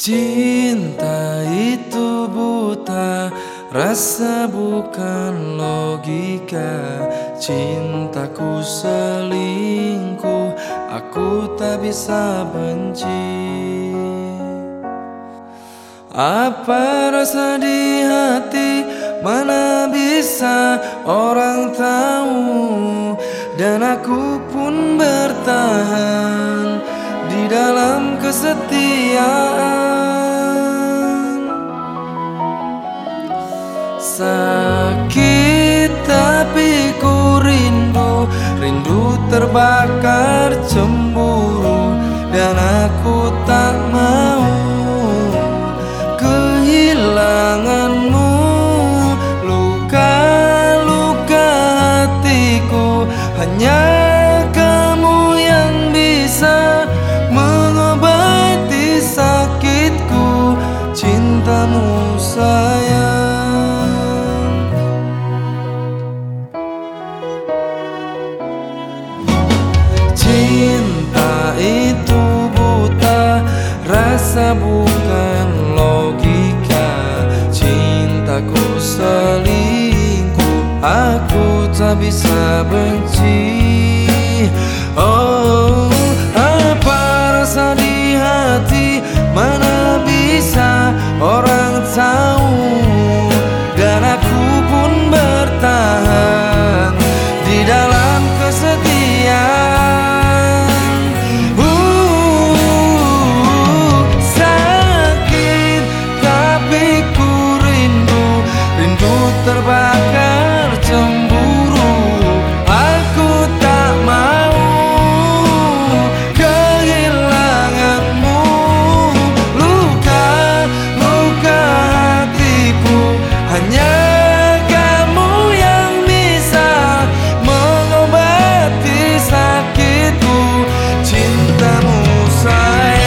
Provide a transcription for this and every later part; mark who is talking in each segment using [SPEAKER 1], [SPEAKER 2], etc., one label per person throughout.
[SPEAKER 1] Cinta itu buta, rasa bukan logika. Cintaku selingkuh, aku tak bisa benci. Apa rasa di hati, mana bisa orang tahu. Dan aku pun bertahan di dalam kesetiaan. Sakit tapi ku rindu, rindu terbakar cemburu. Dan aku tak mau kehilanganmu. Luka-luka hatiku, hanya kamu yang bisa mengobati sakitku. Cintamu sayang, cinta itu buta, rasa bukan logika. Cintaku selingkuh, aku tak bisa benci. Oh, apa rasa di hati, mana bisa orang tahu. Dan aku pun bertahan di dalam kesetiaan. Sakit tapi ku rindu, rindu terbakar cemburu. Aku tak mau kehilanganmu. Luka-luka hatiku, hanya kamu yang bisa mengobati sakitku. Cintamu sayang.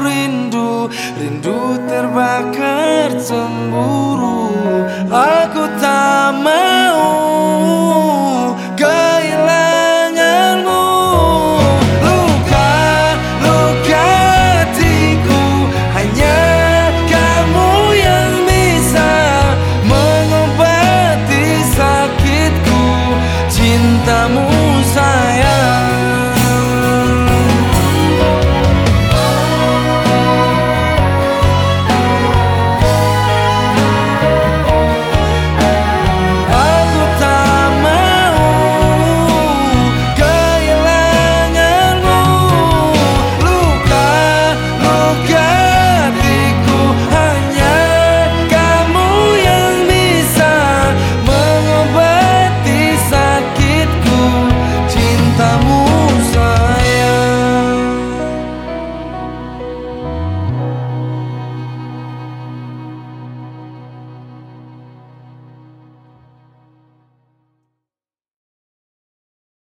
[SPEAKER 1] Rindu terbakar cemburu, aku